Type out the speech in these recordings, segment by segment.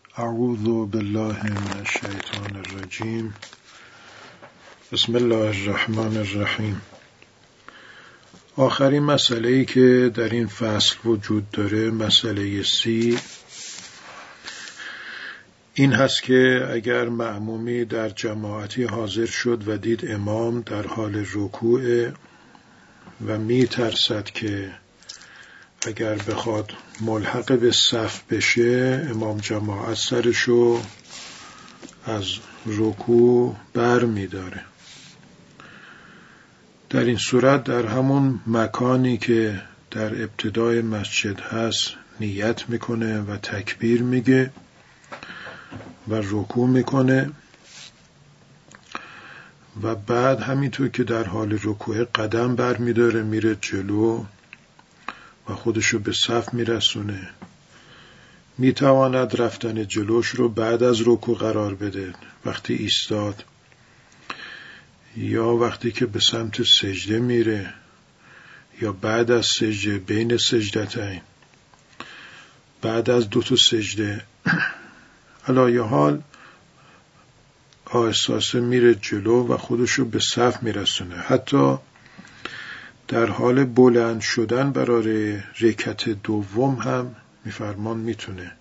اعوذ بالله من الشیطان الرجیم. بسم الله الرحمن الرحیم. آخرین مسئله‌ای که در این فصل وجود داره، مسئله سی، این هست که اگر مأمومی در جماعتی حاضر شد و دید امام در حال رکوع و می ترسد که اگر بخواد ملحق به صف بشه امام جماعت سرشو از رکوع بر می داره، در این صورت در همون مکانی که در ابتدای مسجد هست نیت میکنه و تکبیر میگه و رکوع میکنه و بعد همینطور که در حال رکوع قدم بر میداره میره جلو و خودشو به صف میرسونه. میتواند رفتن جلوش رو بعد از رکوع قرار بده، وقتی ایستاد، یا وقتی که به سمت سجده میره، یا بعد از سجده، بین سجدتین، بعد از 2 سجده. علایه حال آهسته میره جلو و خودشو به صف میرسونه. حتی در حال بلند شدن برای رکعت دوم هم میفرمان میتونه.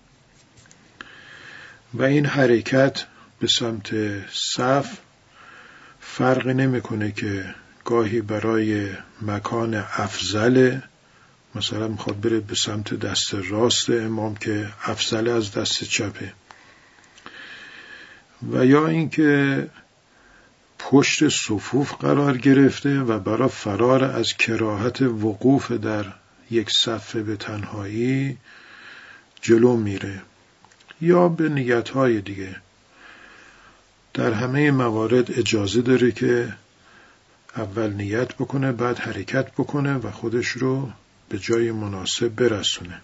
و این حرکت به سمت صف فرقی نمیکنه که گاهی برای مکان افضل، مثلا میخواد بره به سمت دست راست امام که افضل از دست چپه، و یا اینکه پشت صفوف قرار گرفته و برای فرار از کراهت وقوف در یک صف به تنهایی جلو میره، یا به نیتهای دیگه. در همه موارد اجازه داره که اول نیت بکنه، بعد حرکت بکنه و خودش رو به جای مناسب برسونه.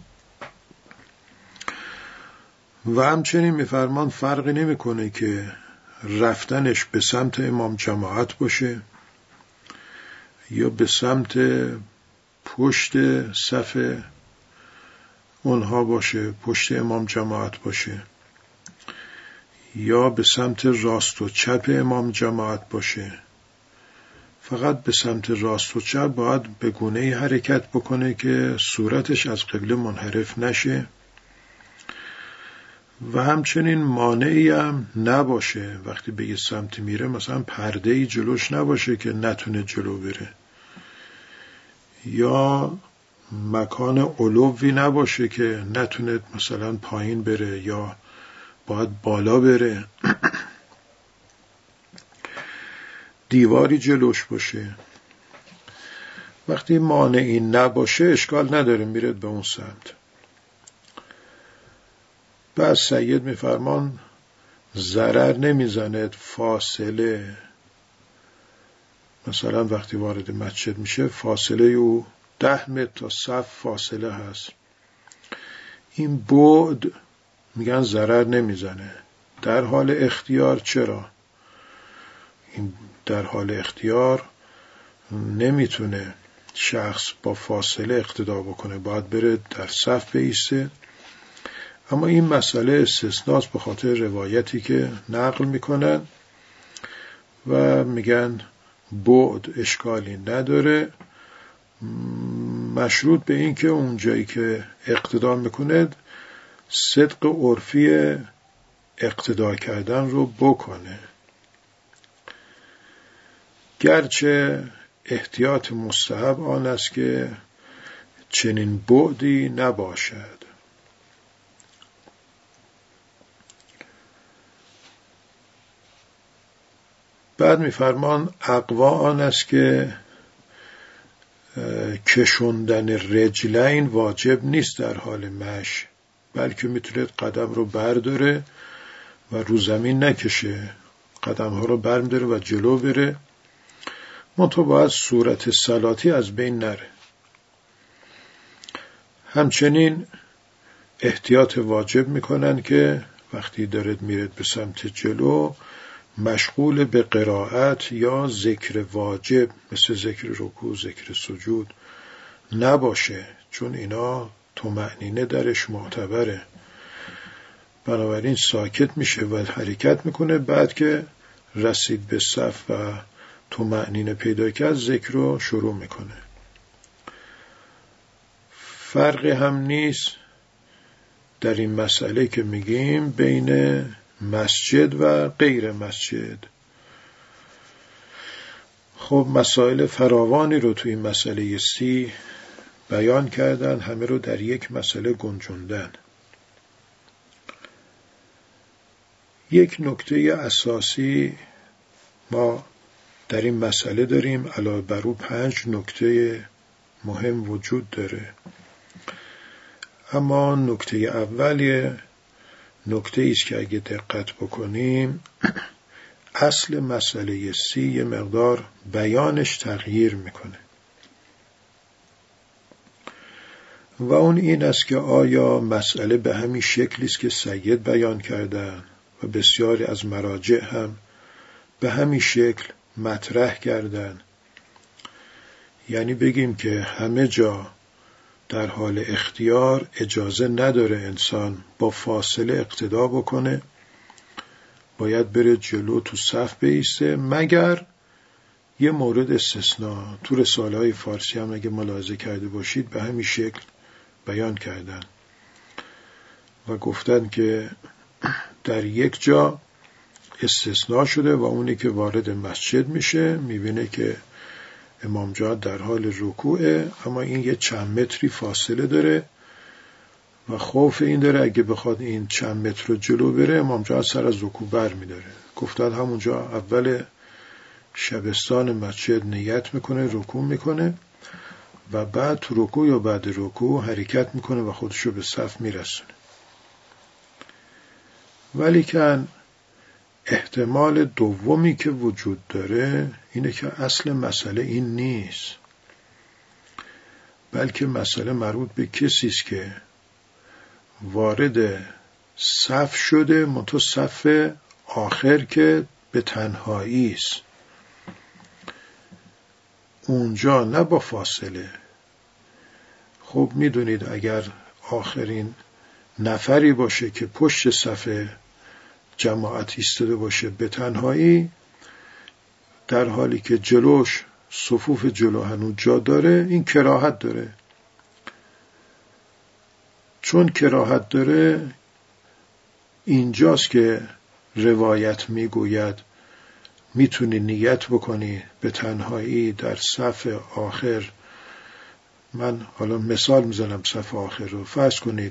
و همچنین میفرمان فرقی نمیکنه که رفتنش به سمت امام جماعت باشه یا به سمت پشت صف اونها باشه، پشت امام جماعت باشه، یا به سمت راست و چپ امام جماعت باشه. فقط به سمت راست و چپ باید به گونه‌ای حرکت بکنه که صورتش از قبله منحرف نشه و همچنین مانعی هم نباشه. وقتی به یه سمت میره مثلا پرده‌ای جلوش نباشه که نتونه جلو بره، یا مکان علوی نباشه که نتونه مثلا پایین بره یا باید بالا بره، دیواری جلوش باشه. وقتی مانعی نباشه اشکال نداره، میره به اون سمت. بعد سید میفرمان ضرر نمیزند فاصله، مثلا وقتی وارد مسجد میشه فاصله او 10 متر تا صف فاصله هست، این بعد میگن ضرر نمیزنه. در حال اختیار چرا؟ این در حال اختیار نمیتونه شخص با فاصله اقتدا بکنه، باید بره در صف بایسته. اما این مسئله استثناست به خاطر روایتی که نقل میکنن و میگن بعد اشکالی نداره، مشروط به این که اون جایی که اقتدا میکنه صدق عرفی اقتدا کردن رو بکنه، گرچه احتیاط مستحب آن است که چنین بعدی نباشد. بعد میفرمان اقوا آن است که کشوندن رجلین واجب نیست در حال مشی، بلکه میتونه قدم رو برداره و رو زمین نکشه، قدم ها رو برمی‌داره و جلو بره، منتها باید صورت صلاتی از بین نره. همچنین احتیاط واجب میکنن که وقتی دارد میرد به سمت جلو مشغول به قرائت یا ذکر واجب مثل ذکر رکوع، ذکر سجود نباشه، چون اینا طمأنینه درش معتبره. بنابراین ساکت میشه و حرکت میکنه. بعد که رسید به صف و طمأنینه پیدا کرد ذکر رو شروع میکنه. فرقی هم نیست در این مسئله که میگیم بین مسجد و غیر مسجد. خب مسائل فراوانی رو توی این مسئله 30 بیان کردن، همه رو در یک مسئله گنجوندن. یک نکته اساسی ما در این مسئله داریم، علاوه بر او 5 نکته مهم وجود داره. اما نکته اولی نکته است که اگه دقت بکنیم اصل مسئله 30 یه مقدار بیانش تغییر میکنه و اون این است که آیا مسئله به همین شکلی است که سید بیان کردن و بسیاری از مراجع هم به همین شکل مطرح کردن، یعنی بگیم که همه جا در حال اختیار اجازه نداره انسان با فاصله اقتدا بکنه، باید بره جلو تو صف بایسته، مگر یه مورد استثناء تو رساله‌های فارسی هم اگه ملاحظه کرده باشید به همین شکل بیان کردن و گفتن که در یک جا استثناء شده و اونی که وارد مسجد میشه میبینه که امام جماعت در حال رکوعه، اما این یه چند متری فاصله داره و خوف این داره اگه بخواد این چند متر رو جلو بره امام جماعت سر از رکوع بر میداره. گفتن همونجا اول شبستان مسجد نیت میکنه، رکوع میکنه و بعد تو رکوع یا بعد رکوع حرکت میکنه و خودشو به صف میرسونه. ولی که احتمال دومی که وجود داره اینه که اصل مسئله این نیست، بلکه مسئله مربوط به کسی است که وارد صف شده، منتها صف آخر که به تنهایی است، اونجا نه با فاصله. خب میدونید اگر آخرین نفری باشه که پشت صف جماعت ایستاده باشه به تنهایی، در حالی که جلوش صفوف جلو هنوز جا داره، این کراهت داره. چون کراهت داره اینجاست که روایت میگوید میتونی نیت بکنی به تنهایی در صف آخر. من حالا مثال میزنم صف آخر رو، فرض کنید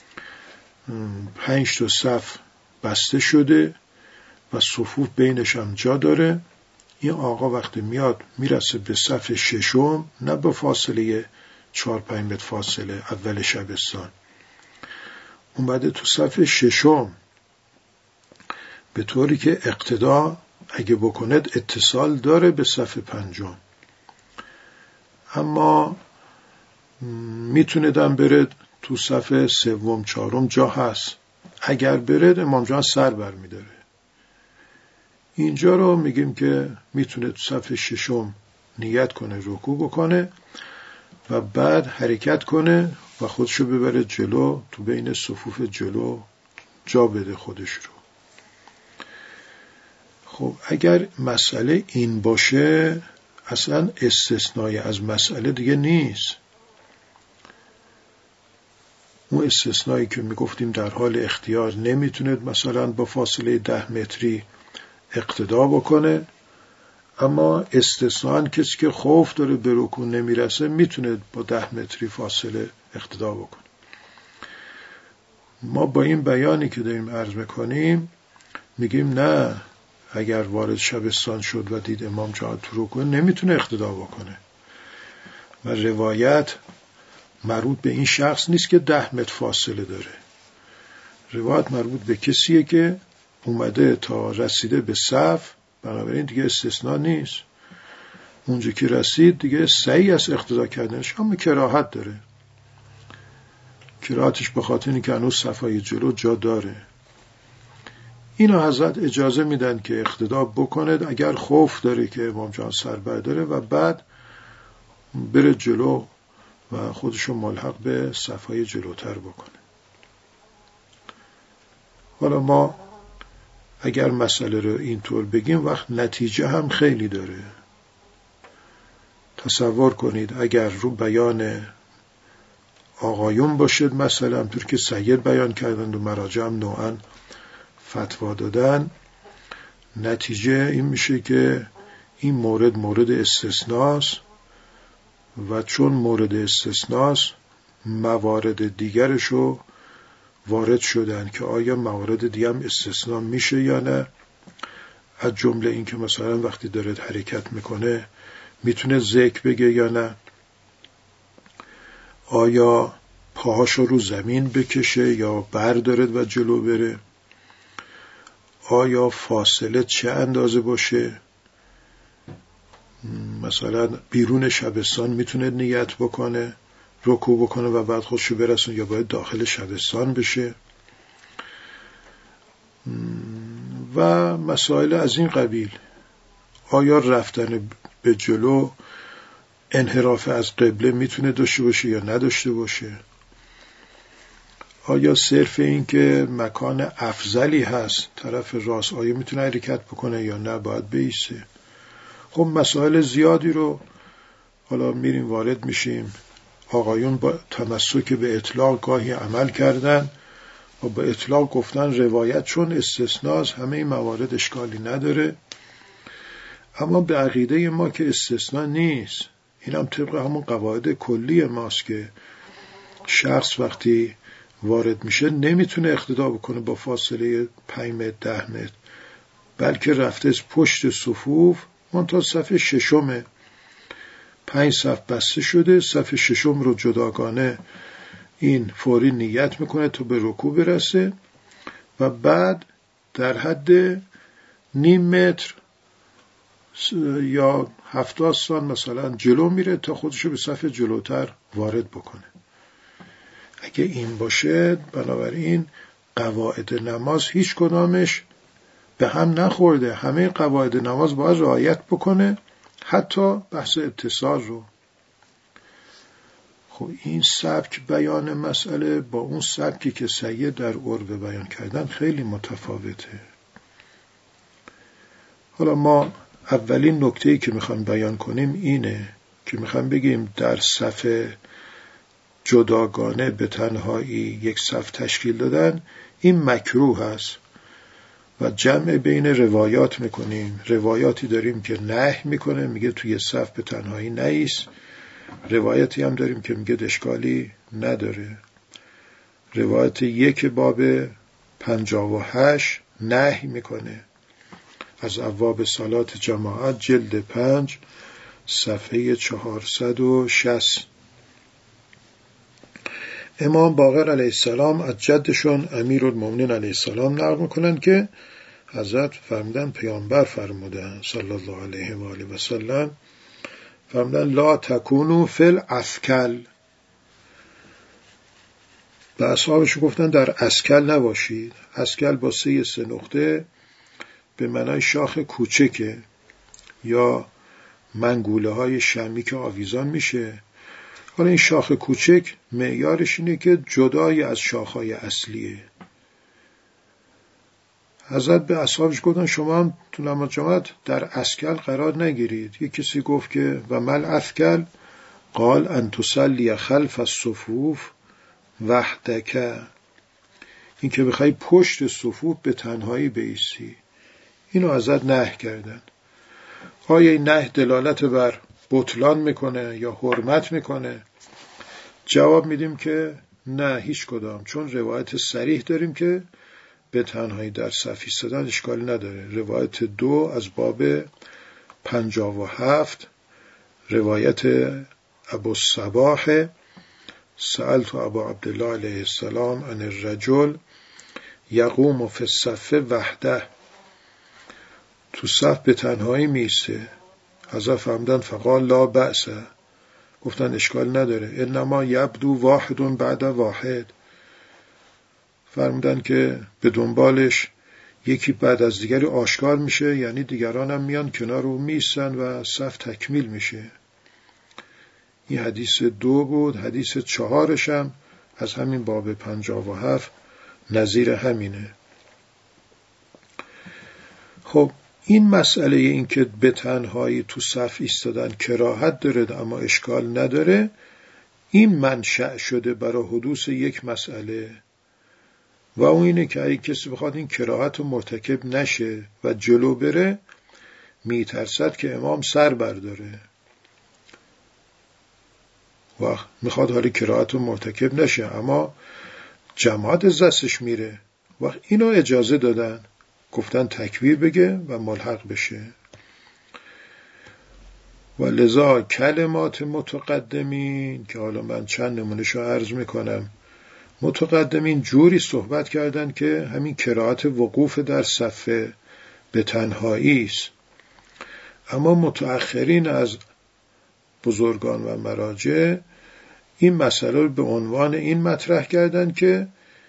5 تا صف بسته شده و صفوف بینش هم جا داره. این آقا وقتی میاد میرسه به صف ششم، نه به فاصله 4-5 متر فاصله اول شبستان، اومده تو صف ششم، به طوری که اقتدا اگه بکند اتصال داره به صف 5. اما میتونه دم بره تو صف 3-4 جا هست، اگر بره امام جان سر بر میداره. اینجا رو میگیم که میتونه تو صف 6 نیت کنه، رکوع بکنه و بعد حرکت کنه و خودشو ببره جلو، تو بین صفوف جلو جا بده خودش رو. خب اگر مسئله این باشه اصلا استثنایی از مسئله دیگه نیست. اون استثنایی که میگفتیم در حال اختیار نمیتونه مثلا با فاصله 10 متری اقتدا بکنه، اما استثناء کسی که خوف داره به رکوع نمیرسه میتونه با 10 متری فاصله اقتدا بکنه. ما با این بیانی که داریم عرض میکنیم میگیم نه، اگر وارد شبستان شد و دید امام جماعت تو رکوع نمیتونه اقتدا بکنه و روایت مربوط به این شخص نیست که 10 متر فاصله داره. روایت مربوط به کسیه که اومده تا رسیده به صف، بنابراین دیگه استثناء نیست. اونجا که رسید دیگه سعی از اقتدا کردنش، اما کراهت داره. کراهتش به خاطر اینکه هنوز صفای جلو جا داره. اینا حضرت اجازه میدن که اقتدا بکنه اگر خوف داره که امام جان سر برداره و بعد بره جلو و خودشو ملحق به صفای جلوتر بکنه. حالا ما اگر مسئله رو اینطور بگیم وقت نتیجه هم خیلی داره. تصور کنید اگر رو بیان آقایون باشد مثلا همطور که سید بیان کردند و مراجع هم نوعا فتوا دادن، نتیجه این میشه که این مورد استثناست و چون مورد استثناست موارد دیگرشو وارد شدن که آیا موارد دیگه هم استثناء میشه یا نه. از جمله این که مثلا وقتی داره حرکت میکنه میتونه ذکر بگه یا نه، آیا پاهاشو رو زمین بکشه یا بردارد و جلو بره، آیا فاصله چه اندازه باشه، مثلا بیرون شبستان میتونه نیت بکنه رکوع بکنه و بعد خودشو برسونه یا باید داخل شبستان بشه و مسائل از این قبیل. آیا رفتن به جلو انحراف از قبله میتونه داشته باشه یا نداشته باشه، آیا صرف این که مکان افضلی هست طرف راست آیا میتونه حرکت بکنه یا نه باید بایسته. خب مسائل زیادی رو حالا میریم وارد میشیم. آقایون با تمسک به اطلاق گاهی عمل کردن و با اطلاق گفتن روایت چون استثناست همه این موارد اشکالی نداره، اما به عقیده ما که استثناء نیست. این هم طبق همون قواعد کلی ماست که شخص وقتی وارد میشه نمیتونه اقتدا بکنه با فاصله 5 متر 10 متر، بلکه رفته از پشت صفوف منتها صف ششمه، 5 صف بسته شده، صف ششم رو جداگانه این فوری نیت میکنه تا به رکوع برسه و بعد در حد نیم متر یا 70 سان مثلا جلو میره تا خودشو به صف جلوتر وارد بکنه. اگه این باشه بنابراین قواعد نماز هیچ کدامش به هم نخورده، همه قواعد نماز باید رعایت بکنه، حتی بحث اتصال رو. خب این سبک بیان مسئله با اون سبکی که سید در عرف بیان کردن خیلی متفاوته. حالا ما اولین نکته‌ای که میخوام بیان کنیم اینه که میخوام بگیم در صف جداگانه به تنهایی یک صف تشکیل دادن این مکروه هست و جمع بین روایات میکنیم. روایاتی داریم که نهی میکنه میگه توی صف به تنهایی نایست، روایتی هم داریم که میگه اشکالی نداره. روایت 1 باب 58 نهی میکنه از ابواب صلات جماعت جلد 5 صفحه 460. امام باقر علیه السلام از جدشون امیرالمومنین علیه السلام نقل میکنن که حضرت فرمودن پیامبر فرمودن صلی الله علیه و آله و سلم فرمودن لا تکونوا فی الاسکل، به اصحابش گفتن در اسکل نباشید. اسکل با 3 نقطه به معنای شاخ کوچکه یا منگوله های شمی که آویزان میشه. حالا این شاخ کوچک معیارش اینه که جدای از شاخهای اصلیه. حضرت به اصحابش گفتن شما هم تو نماز جماعت در اسکل قرار نگیرید. یک کسی گفت که و مل اسکل قال ان تصلی خلف الصفوف وحدک، این که بخوای پشت صفوف به تنهایی بایستی. اینو حضرت نهی کردن. آیا این نهی دلالت بر بطلان میکنه یا حرمت میکنه؟ جواب میدیم که نه هیچ کدام، چون روایت صریح داریم که به تنهایی در صف ایستادن اشکالی نداره. روایت 2 از باب 57 روایت ابوالصباح سألت ابا عبدالله علیه السلام عن الرجل یقوم فی الصف وحده، تو صف به تنهایی میسته. حضرت فرمودن فقال لا بأس، گفتن اشکال نداره، انما یبدو واحد بعد واحد، فرمودن که به دنبالش یکی بعد از دیگری آشکار میشه، یعنی دیگران هم میان کنار رو میستن و صف تکمیل میشه. این حدیث 2 بود. حدیث 4 هم از همین باب 57 نظیر همینه. خب این مسئله این که به تنهایی تو صف ایستادن کراهت داره اما اشکال نداره، این منشأ شده برای حدوث یک مسئله و اون اینه که اگه کسی بخواد این کراهت رو مرتکب نشه و جلو بره، میترسد که امام سر برداره و میخواد حالی کراهت رو مرتکب نشه اما جماعت از دستش میره و اینو اجازه دادن، گفتن تکبیر بگه و ملحق بشه. و لذا کلمات متقدمین که حالا من چند نمونهشو عرض میکنم، متقدمین جوری صحبت کردن که همین کراهت وقوف در صف به تنهایی است، اما متأخرین از بزرگان و مراجع این مسئله رو به عنوان این مطرح کردن که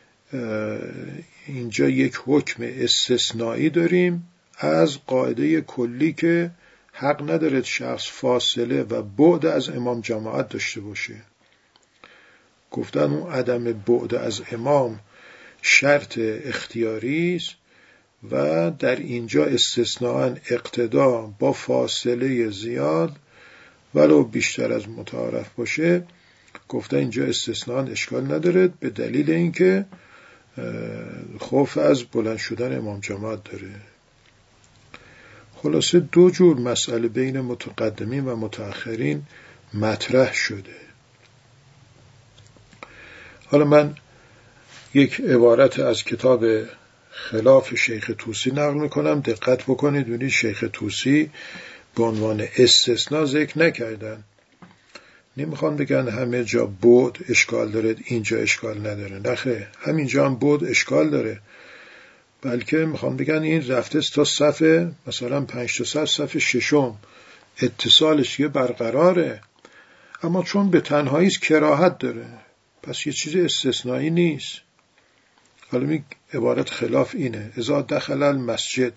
اینجا یک حکم استثنایی داریم از قاعده کلی که حق ندارد شخص فاصله و بعد از امام جماعت داشته باشه. گفتن اون عدم بعد از امام شرط اختیاری است و در اینجا استثناءً اقتدا با فاصله زیاد ولو بیشتر از متعارف باشه، گفتن اینجا استثناءً اشکال نداره به دلیل اینکه خوف از بلند شدن امام جماعت داره. خلاصه دو جور مسئله بین متقدمین و متأخرین مطرح شده. حالا من یک عبارت از کتاب خلاف شیخ طوسی نقل میکنم، دقت بکنید ببینید شیخ طوسی به عنوان استثناء ذکر نکردن. نمیخوان بگن همه جا بعد اشکال داره اینجا اشکال نداره، نخیر، همینجا هم بعد اشکال داره، بلکه میخوان بگن این رفته تا صف مثلا 5 تا صف ششم اتصالش یه برقراره، اما چون به تنهایی کراهت داره پس یه چیز استثنایی نیست. حالا می عبارت خلاف اینه: اذا دخل المسجد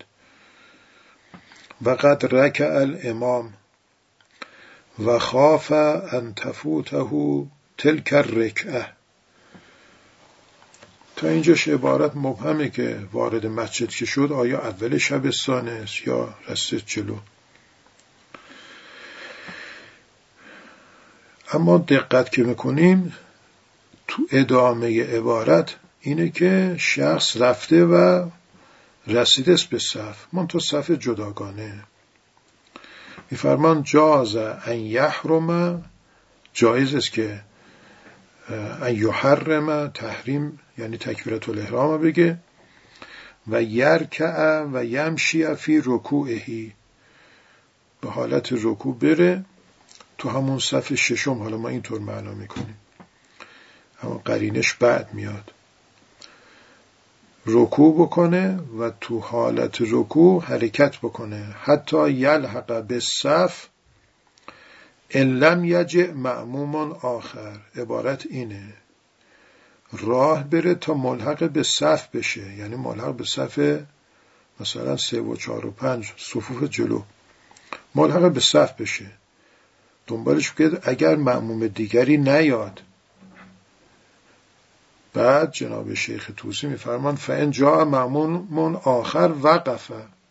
و قد رکع الامام و خاف ان تفوته تلک الرکعه. تا اینجاش عبارت مبهمه که وارد مسجد که شد آیا اول شبستانه است یا رسید جلو. اما دقت که میکنیم تو ادامه عبارت اینه که شخص رفته و رسیده است به صف، منتها صف جداگانه. میفرمان جاز ان یحرم، جایز است که ان یحرم، تحریم یعنی تکبیرة الاحرام بگه، و یرکع و یمشی فی رکوعه، به حالت رکوع بره تو همون صف ششم. حالا ما اینطور معنا میکنیم اما قرینش بعد میاد، رکوع بکنه و تو حالت رکوع حرکت بکنه حتی یلحق بالصف ان لم یجع مأموم آخر. عبارت اینه: راه بره تا ملحق به صف بشه، یعنی ملحق به صف مثلا 3 و 4 و 5 صفوف جلو ملحق به صف بشه، دنبالش بگه اگر مأموم دیگری نیاد. بعد جناب شیخ طوسی میفرمان فإن جاء مأموم آخر وقف،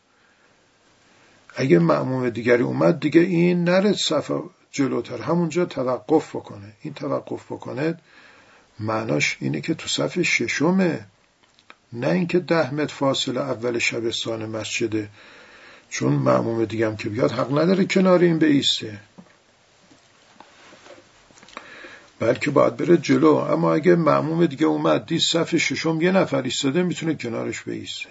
اگه مأموم دیگری اومد دیگه این نره صف جلوتر، همونجا توقف بکنه. این توقف بکنه معناش اینه که تو صف ششمه، نه اینکه 10 متر فاصله اول شبستان مسجده، چون مأموم دیگه هم که بیاد حق نداره کنار این بایسته، بلکه باید بره جلو. اما اگه مأموم دیگه اومد دید صف ششم یه نفر ایستاده میتونه کنارش بایسته.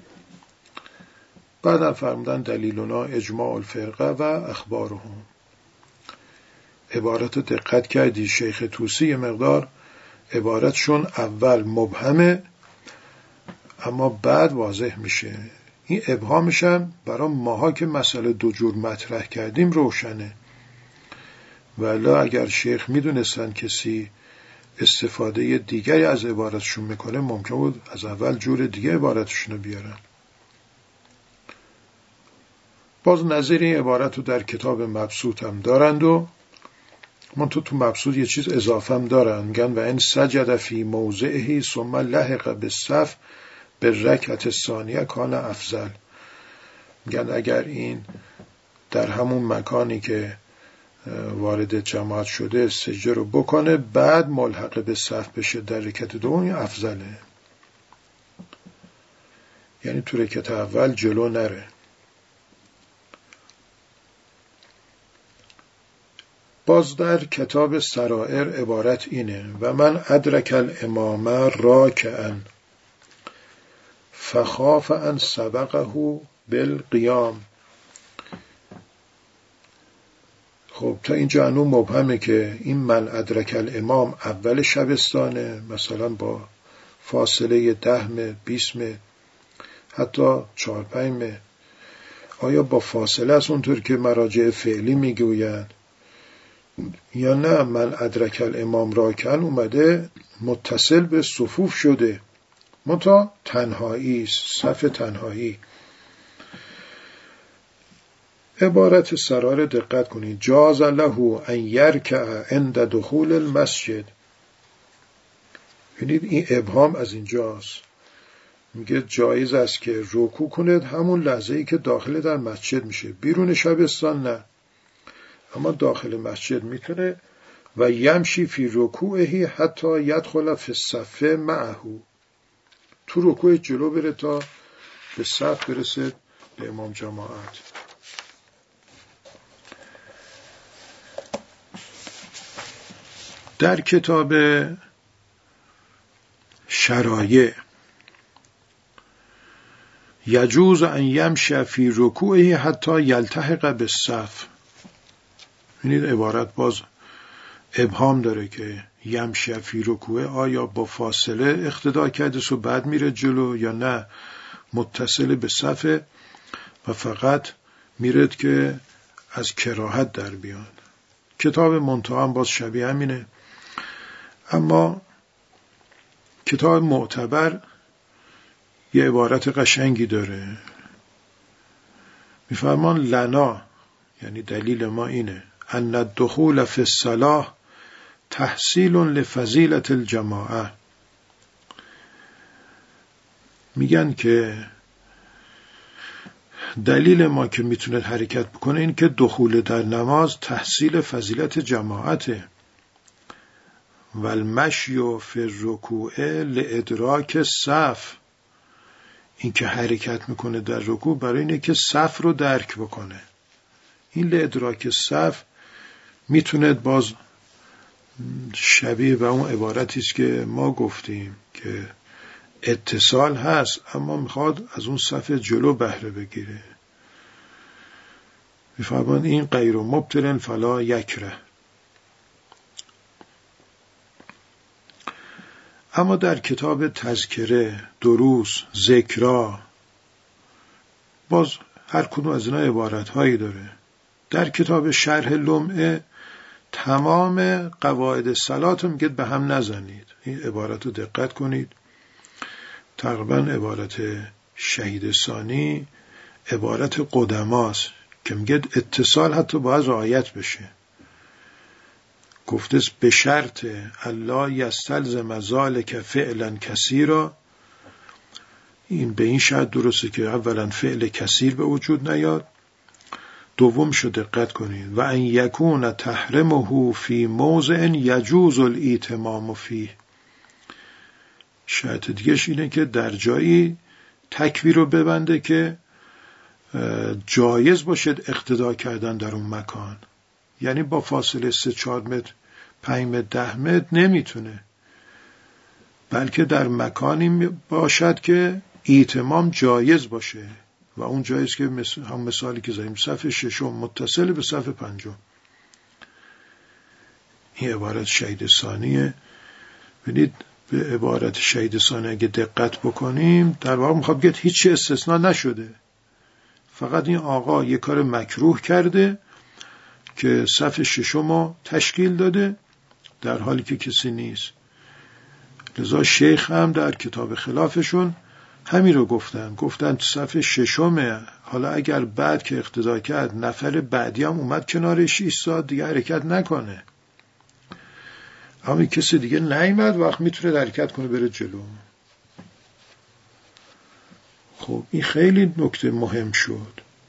بعدم فرمودن دلیلنا اجماع الفرقه و اخبارهم. عبارت دقت کردی شیخ طوسی یه مقدار عبارتشون اول مبهمه اما بعد واضح میشه. این ابهامش هم برای ماها که مسئله دو جور مطرح کردیم روشنه، ولی اگر شیخ میدونستن کسی استفاده دیگری از عبارتشون میکنه ممکن بود از اول جور دیگه عبارتشون رو بیارن. باز نظیر این عبارت رو در کتاب مبسوط هم دارند و من تو مبسوط یه چیز اضافه هم دارن، میگن و ان سجد فی موضعه ثم لحق بالصف بالرکعة الثانیه کان افضل. میگن اگر این در همون مکانی که وارد جماعت شده سجده رو بکنه بعد ملحق به صف بشه در رکعت دوم، این افضله. یعنی تو رکعت اول جلو نره. باز در کتاب سرائر عبارت اینه: و من ادرک الامام راکعا فخاف ان سبقه بالقیام. خب تا اینجا هنوز مبهمه که این من ادرک الامام اول شبستانه، مثلا با فاصله 10 متر 20 متر حتی 4-5 متر، آیا با فاصله است اونطور که مراجع فعلی میگویند، یا نه من ادرک الامام راکعا اومده متصل به صفوف شده منتها تنهایی، صف تنهایی. عبارت سرار دقت کنید: جاز له ان یرکع عند دخول المسجد. ببینید این ابهام از اینجاست، میگه جایز است که رکوع کند همون لحظه‌ای که داخل در مسجد میشه، بیرون شبستان نه، اما داخل مسجد میتونه. و یمشی فی رکوعه حتی یدخل فی الصف معه، تو رکوع جلو بره تا به صف برسه به امام جماعت. در کتاب شرایع یجوز ان یمشی فی رکوعه حتی یلتحق بالصف. ببینید عبارت باز ابهام داره که یمشی فی رکوعه آیا با فاصله اقتدا کرده سو بعد میره جلو یا نه متصل به صف و فقط میرد که از کراهت در بیاد. کتاب منتهی هم باز شبیه همینه، اما کتاب معتبر یه عبارت قشنگی داره، میفرمان لنا، یعنی دلیل ما اینه، ان الدخول فی الصلاة تحصیل لفضیلة الجماعه. میگن که دلیل ما که میتونه حرکت بکنه این که دخول در نماز تحصیل فضیلت جماعته. و المشی فی الرکوع لادراک الصف، این که حرکت میکنه در رکوع برای اینه که صف رو درک بکنه. این لادراک الصف میتونه باز شبیه به اون عبارتی است که ما گفتیم که اتصال هست اما میخواد از اون صف جلو بهره بگیره. میفرمان این غیر مبطل فلا یکره. اما در کتاب تذکره، دروس، ذکرا باز هر کدوم از اینا عبارت‌هایی داره. در کتاب شرح لمعه تمام قواعد صلات رو میگه به هم نزنید. این عبارت رو دقت کنید. تقریبا عبارت شهید ثانی عبارت قدماست که میگه اتصال حتی باید رعایت بشه. گفته به شرط الله یستلزم ذلک فعلا کثیرا. این به این شرط درسته که اولا فعل کثیر به وجود نیاد، دوم شو دقت کنید و ان یکون تحرمه فی موضع یجوز الایتمام فیه. شرط دیگهش اینه که در جایی تکبیر رو ببنده که جایز باشد اقتدا کردن در اون مکان، یعنی با فاصله 3-4 متر 5 متر 10 متر نمیتونه، بلکه در مکانی باشد که ایتمام جایز باشه و اون جایز که هم مثالی که زدیم صف ششم متصل به صف پنجم. این عبارت شهید ثانیه. ببینید به عبارت شهید ثانی اگه دقت بکنیم در واقع میخواد بگه هیچ استثناء نشده، فقط این آقا یک کار مکروه کرده که صف ششم رو تشکیل داده در حالی که کسی نیست. لذا شیخ هم در کتاب خلافشون همین رو گفتن صف ششمه، حالا اگر بعد که اقتدا کرد نفر بعدی هم اومد کنارش ایستاد دیگه حرکت نکنه، اما کسی دیگه نیامد وقت میتونه حرکت کنه بره جلو. خب این خیلی نکته مهم شد.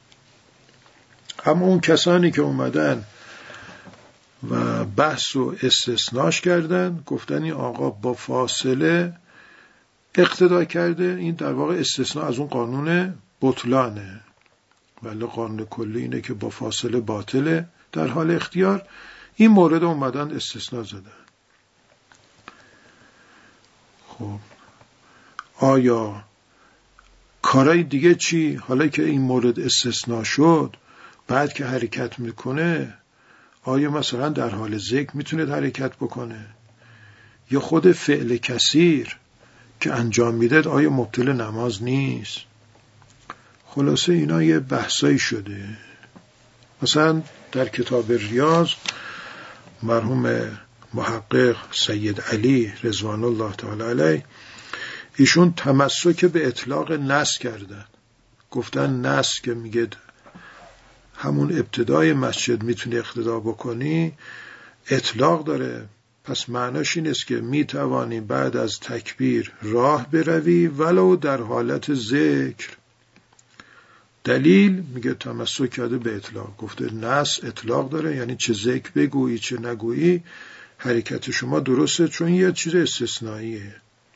اما اون کسانی که اومدن و بحث و استثناش کردن، گفتن این آقا با فاصله اقتدا کرده، این در واقع استثناء از اون قانون بطلانه، ولی قانون کلی اینه که با فاصله باطله در حال اختیار. این مورد اومدن استثناء زدن. خب آیا کارهای دیگه چی؟ حالا که این مورد استثناء شد، بعد که حرکت میکنه، آیا مثلا در حال ذکر میتونه حرکت بکنه؟ یا خود فعل کثیر که انجام میده آیا مبطل نماز نیست؟ خلاصه اینا یه بحثایی شده. مثلا در کتاب ریاض مرحوم محقق سید علی رضوان الله تعالی علیه ایشون تمسک به اطلاق نص کردن. گفتن نص که میگه همون ابتدای مسجد میتونی اقتدا بکنی، اطلاق داره، پس معناش این است که میتوانی بعد از تکبیر راه بروی ولو در حالت ذکر. دلیل میگه تمسک کرده به اطلاق، گفته نص اطلاق داره، یعنی چه ذکر بگویی چه نگویی حرکت شما درسته، چون یه چیز استثنائیه.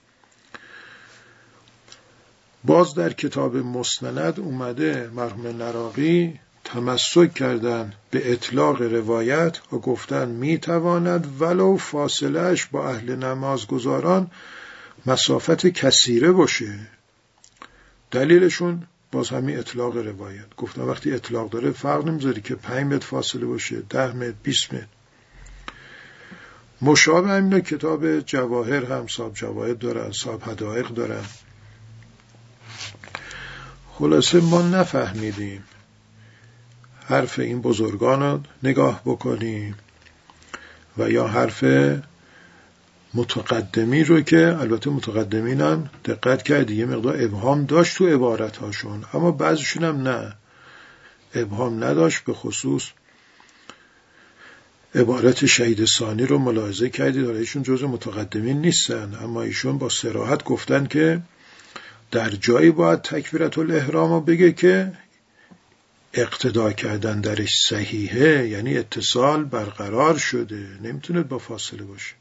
باز در کتاب مسند اومده مرحوم نراقی تمسک کردن به اطلاق روایت و گفتن میتواند ولو فاصلهش با اهل نمازگزاران مسافت کثیره باشه. دلیلشون باز همین اطلاق روایت. گفتن وقتی اطلاق داره فرق نمیذاره که 5 متر فاصله باشه، 10 متر، 20 متر. مشابه همین کتاب جواهر هم صاحب جواهر دارن، صاحب حدائق دارن. خلاصه ما نفهمیدیم حرف این بزرگان رو نگاه بکنیم و یا حرف متقدمی رو که البته متقدمین هم دقت کردی یه مقدار ابهام داشت تو عبارت هاشون، اما بعضیشون هم نه، ابهام نداشت. به خصوص عبارت شهید ثانی رو ملاحظه کردید، ایشون جزء متقدمین نیستن، اما ایشون با صراحت گفتن که در جایی باید تکبیرت الاحرام رو بگه که اقتدا کردن درش صحیحه، یعنی اتصال برقرار شده، نمیتونه با فاصله باشه.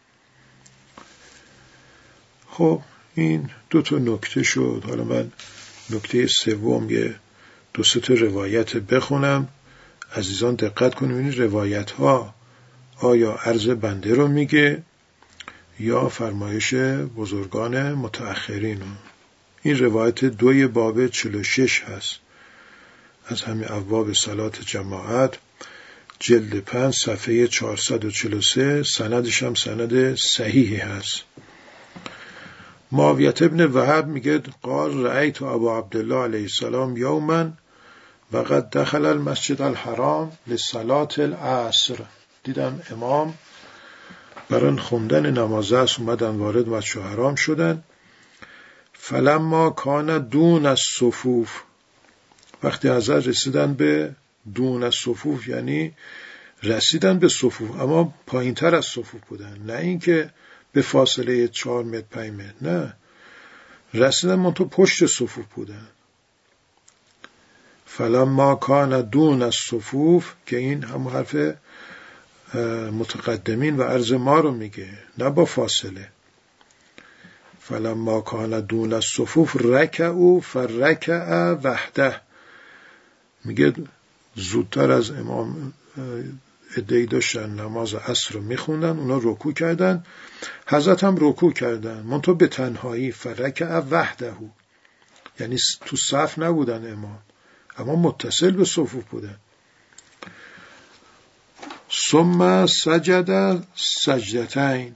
خب این 2 نکته شد. حالا من نکته سوم یه 2-3 روایت بخونم. عزیزان دقت کنیم این روایت ها آیا عرض بنده رو میگه یا فرمایش بزرگان متأخرین رو. این روایت 2 باب 46 هست از همین ابواب صلات جماعت، جلد 5 صفحه 443. سندش هم سند صحیحی هست. معاویه ابن وهب میگه قال رأیت ابا عبدالله علیه السلام یوما وقد دخل المسجد الحرام لصلاة العصر. دیدم امام برای خوندن نماز عصر اومدن وارد مسجد حرام شدن. فلما کان دون الصفوف، وقتی حضرت رسیدن به دون الصفوف یعنی رسیدن به صفوف اما پایین تر از صفوف بودن، نه اینکه به فاصله 4 متر 5 متر، نه، رسیدن منتها پشت صفوف بودن. فلما کان دون الصفوف که این هم حرف متقدمین و عرض ما رو میگه، نه با فاصله. فلما کان دون الصفوف رکعوا فرکع وحده، میگه زودتر از امام عده‌ای داشتن نماز عصر رو میخوندن، اونا رکوع کردن، حضرت هم رکوع کردن منتها به تنهایی. فرکع وحده یعنی تو صف نبودن امام اما متصل به صفوف بودن. ثم سجد سجدتین،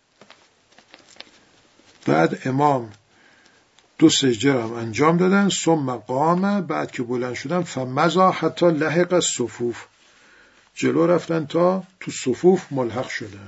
بعد امام 2 سجده هم انجام دادن. ثم قام، بعد که بلند شدن فمضى حتی لحق الصفوف، جلو رفتن تا تو صفوف ملحق شدن.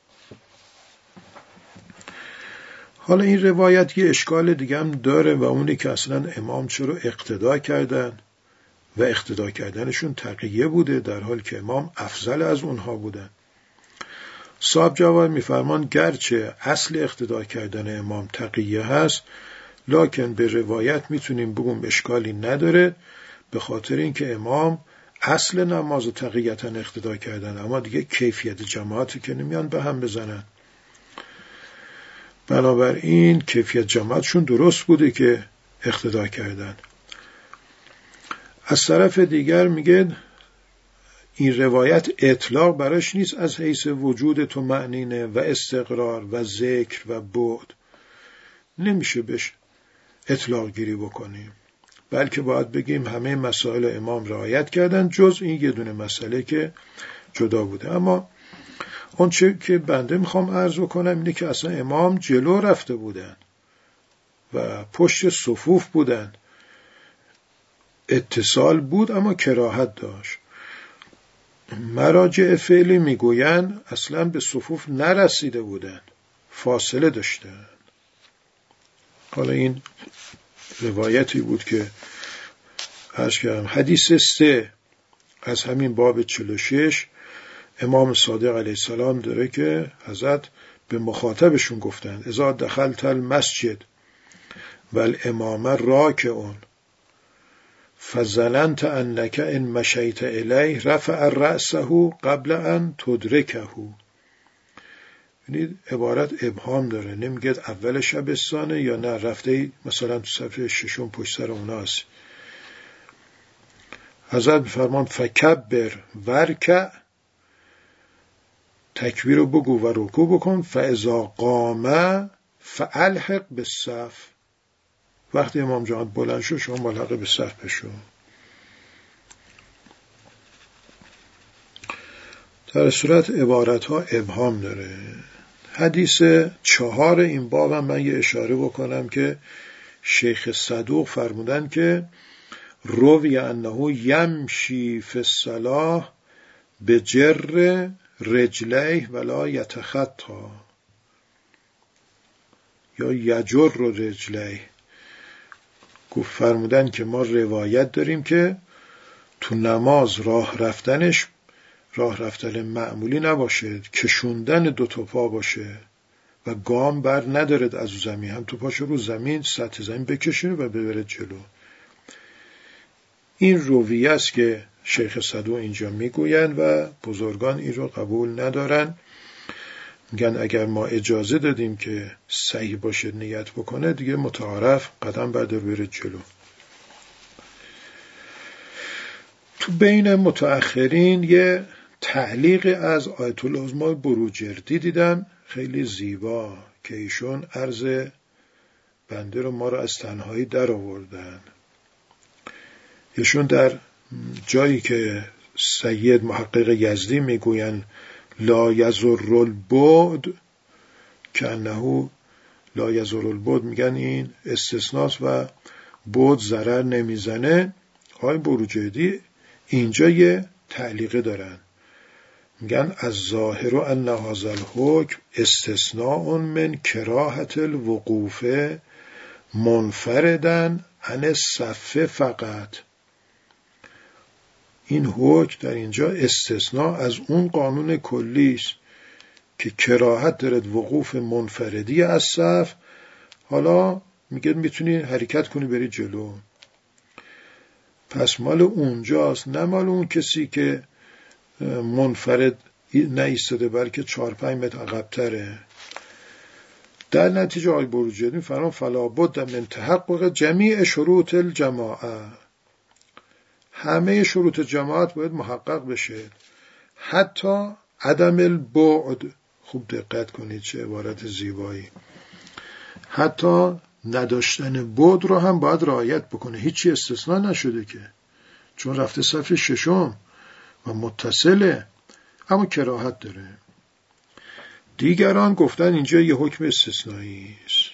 حالا این روایت یه اشکال دیگه هم داره و اونی که اصلا امام چرا اقتدا کردن و اقتدا کردنشون تقیه بوده در حال که امام افضل از اونها بودن. صاحب جواهر میفرمان گرچه اصل اقتدا کردن امام تقیه هست، لکن به روایت میتونیم بگیم اشکالی نداره، به خاطر اینکه امام اصل نماز تقیتا اقتدا کردن، اما دیگه کیفیت جماعتی که نمیان به هم بزنن. بنابراین کیفیت جماعتشون درست بوده که اقتدا کردن. از طرف دیگر میگه این روایت اطلاق براش نیست از حیث وجود طمأنینه و استقرار و ذکر و بعد، نمیشه بهش اطلاق گیری بکنیم، بلکه باید بگیم همه مسائل امام رعایت کردن جز این یه دونه مسئله که جدا بوده. اما اون چه که بنده میخوام عرض کنم اینه که اصلا امام جلو رفته بودن و پشت صفوف بودن، اتصال بود اما کراهت داشت. مراجع فعلی میگوین اصلا به صفوف نرسیده بودن، فاصله داشتن. حالا این روایتی بود که عرض کردم. حدیث 3 از همین باب 46 امام صادق علیه السلام داره که حضرت به مخاطبشون گفتن اذا دخلت المسجد والامام راکعون فظننت انک ان مشیت الیه رفع رأسه قبل ان تدرکه. یعنی عبارت ابهام داره، نمیگه اول شبستانه یا نه رفته مثلا تو صفحه 6 پشت سر اوناست. حضرت بفرمان فکبر ورکع، تکبیر رو بگو و رکوع بکن، فاذا قام فالحق بالصف، وقتی امام جماعت بلند شد شما ملحق به صف بشو. در صورت عبارت ها ابهام داره. حدیث 4 این باب هم من یه اشاره بکنم که شیخ صدوق فرمودن که روی انه یمشی فی الصلاة بجر رجلیه ولا یتخطا، یا یجر رجلیه. گفت فرمودن که ما روایت داریم که تو نماز راه رفتنش راه رفتن معمولی نباشه، کشوندن 2 پا باشه و گام بر ندارد از زمین، هم تو پاشو رو زمین سطح زمین بکشونه و ببره جلو. این رویه است که شیخ صدوق اینجا میگوین و بزرگان این رو قبول ندارن. میگن اگر ما اجازه دادیم که صحیح باشه نیت بکنه دیگه متعارف قدم بردار بره جلو. تو بین متأخرین یه تعلیق از آیت العظما بروجردی دیدم خیلی زیبا که ایشون عرض بنده رو ما رو از تنهایی در آوردن. ایشون در جایی که سید محقق یزدی میگوین لا یضر البعد که انه لا یضر البعد، میگن این استثناست و بعد ضرر نمیزنه. آقای بروجردی اینجا یه تعلیقه دارن، میگن از ظاهر ان هذا الحکم استثناء من کراهت الوقوف منفردا عن الصف فقط. این حکم در اینجا استثناء از اون قانون کلی است که کراهت دارد وقوف منفردی از صف. حالا میگه میتونی حرکت کنی بری جلو، پس مال اونجاست نه مال اون کسی که منفرد نایستاده بلکه 4-5 متر عقب‌تره. در نتیجه آقای بروجردی فرمان فلا بد من تحقق جمیع شروط الجماعه، همه شروط جماعت باید محقق بشه، حتی عدم البعد. خوب دقت کنید چه عبارت زیبایی. حتی نداشتن بعد رو هم باید رعایت بکنه، هیچی استثناء نشده که، چون رفته صف 6 و متصله اما کراهت داره. دیگران گفتن اینجا یه حکم استثنایی است.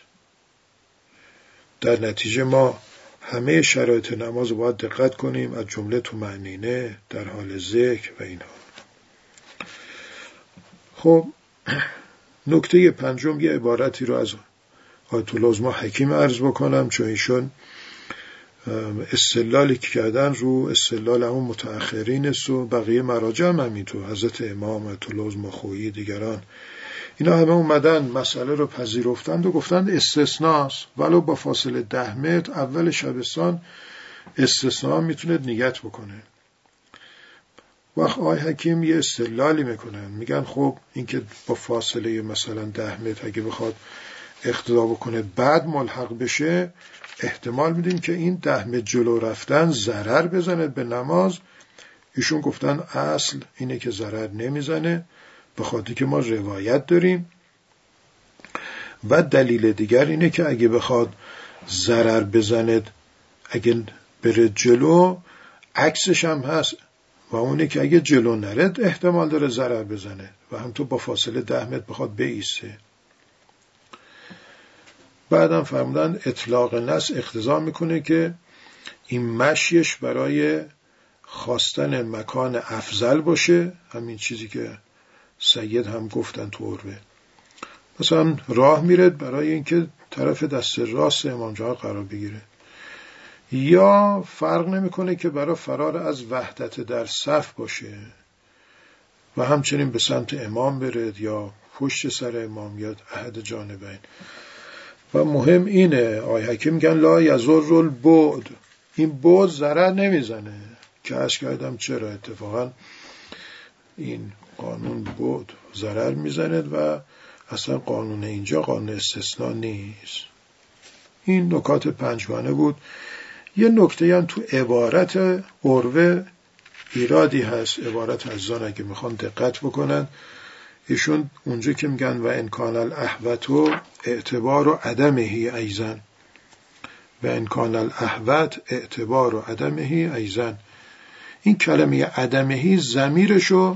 در نتیجه ما همه شرایط نماز باید دقت کنیم، از جمله طمأنینه در حال ذکر و اینها. خب نکته 5 یه عبارتی رو از آیت العظما حکیم عرض بکنم، چون ایشون استدلالی که کردن رو استدلال همون متأخرین است و بقیه مراجع هم همینطور، حضرت امام، آیت العظما خویی، دیگران، اینا همه اومدن مسئله رو پذیرفتند و گفتند استثناست، ولو با فاصله 10 متر اول شبستان استثناء میتونه نیت بکنه. وقت آقای حکیم یه استدلالی میکنن، میگن خب این که با فاصله مثلا 10 متر اگه بخواد اقتدا بکنه بعد ملحق بشه، احتمال میدیم که این 10 متر جلو رفتن ضرر بزنه به نماز. ایشون گفتن اصل اینه که ضرر نمیزنه، به خاطر که ما روایت داریم. و دلیل دیگر اینه که اگه بخواد ضرر بزنه، اگه بره جلو، عکسش هم هست و اونه که اگه جلو نرد احتمال داره ضرر بزنه و همطور با فاصله 10 متر بخواد بایسته. بعدم فرمودن اطلاق نص اقتضا میکنه که این مشیش برای خواستن مکان افضل باشه، همین چیزی که سید هم گفتن تو عروه. مثلا راه میره برای اینکه طرف دست راست امام جماعت قرار بگیره، یا فرق نمیکنه که برای فرار از وحدت در صف باشه و همچنین به سمت امام برد یا پشت سر امام یا احد جانبین. و مهم اینه، آقای حکیم میگن لا یضر البعد، این بعد ضرر نمیزنه. که عرض کردم چرا اتفاقا این قانون بعد ضرر میزنه و اصلا قانون اینجا قانون استثناء نیست. این نکات پنجگانه بود. یه نکته هم تو عبارت عروه ایرادی هست، عبارت عزیزان اگه میخوان دقت بکنن، ایشون اونجا که میگن و انکان الاحوت اعتبار و عدمه ایزن، و انکان الاحوت اعتبار و عدمه ایزن، این کلمه عدمه ضمیرشو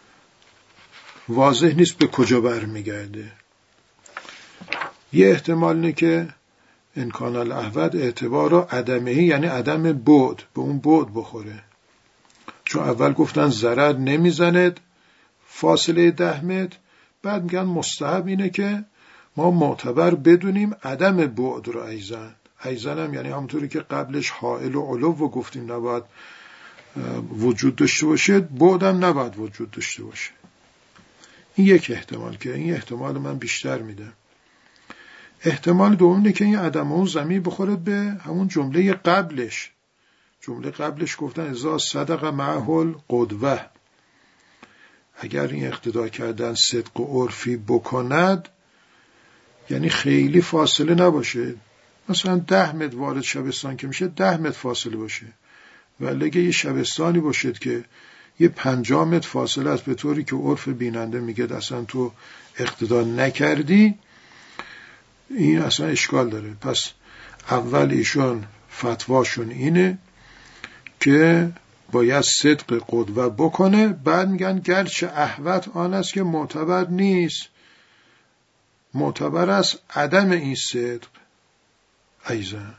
واضح نیست به کجا برمیگرده. یه احتمال اینه که انکان الاحوت اعتبار و عدمه یعنی عدم بعد، به اون بعد بخوره، چون اول گفتن ضرر نمیزند فاصله 10 متر، بعد میگن مستحب اینه که ما معتبر بدونیم عدم بعد رو ایزن. ایزن هم یعنی همونطوری که قبلش حائل و علو و گفتیم نباید وجود داشته باشه، بعد هم نباید وجود داشته باشه. این یک احتمال که این احتمال من بیشتر میدم. احتمال دوم اینه که این عدم اون ضمیر بخوره به همون جمله قبلش. جمله قبلش گفتن اذا صدق معه القدوه، اگر این اقتدا کردن صدق و عرفی بکند، یعنی خیلی فاصله نباشه، مثلا 10 متر وارد شبستان که میشه 10 متر فاصله باشه، ولی اگه یه شبستانی باشد که یه 50 متر فاصله است، به طوری که عرف بیننده میگه اصلا تو اقتدا نکردی، این اصلا اشکال داره. پس اول ایشون فتواشون اینه که باید صدق قدوه بکنه، بعد میگن گرچه احوت آن است که معتبر نیست، معتبر است عدم این صدق ایزن.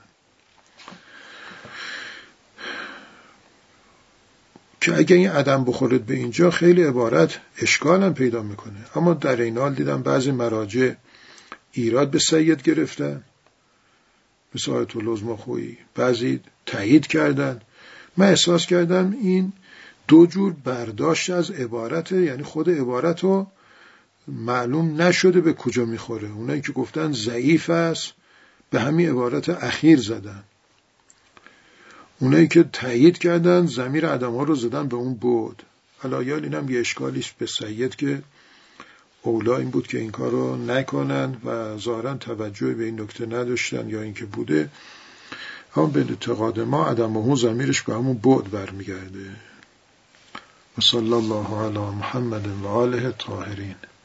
که اگه این عدم بخورد به اینجا خیلی عبارت اشکال هم پیدا میکنه. اما در این حال دیدم بعضی مراجع ایراد به سید گرفتن، مثل آیت الله العظمی، بعضی تایید کردن. من احساس کردم این دو جور برداشت از عبارت، یعنی خود عبارت رو معلوم نشده به کجا میخوره. اونایی که گفتن ضعیف است به همین عبارت اخیر زدن، اونایی که تایید کردن ضمیر عدم ها رو زدن به اون بود. علایال اینم یه اشکالیش به سید که اولا این بود که این کار رو نکنن و ظاهرا توجه به این نکته نداشتن یا اینکه بوده، هم به اعتقاد ما عدم ها ضمیرش به همون بود برمیگرده. و صلی الله علی محمد و آله الطاهرین.